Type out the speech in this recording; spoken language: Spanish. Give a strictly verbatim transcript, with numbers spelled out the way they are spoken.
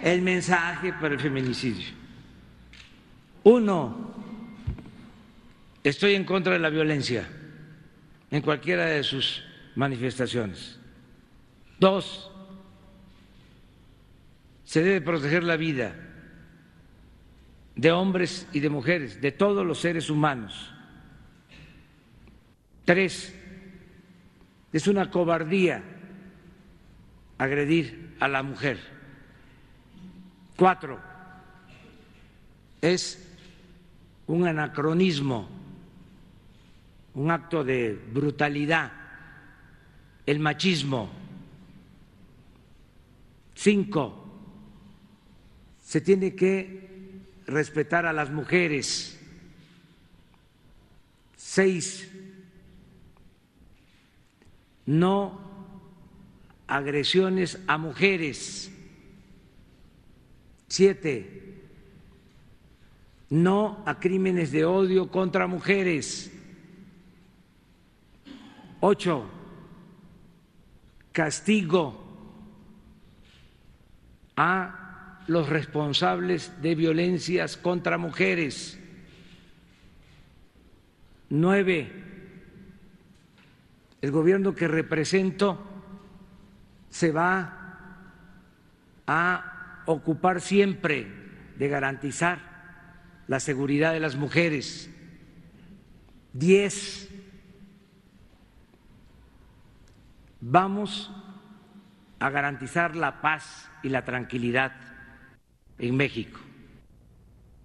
el mensaje para el feminicidio. Uno, estoy en contra de la violencia en cualquiera de sus manifestaciones. Dos, se debe proteger la vida de hombres y de mujeres, de todos los seres humanos. Tres, es una cobardía agredir a la mujer. Cuatro, es un anacronismo, un acto de brutalidad, el machismo. Cinco, se tiene que respetar a las mujeres. Seis, no agresiones a mujeres. Siete, no a crímenes de odio contra mujeres. Ocho, castigo a los responsables de violencias contra mujeres. Nueve, el gobierno que represento se va a ocupar siempre de garantizar la seguridad de las mujeres. Diez, vamos a garantizar la paz y la tranquilidad en México.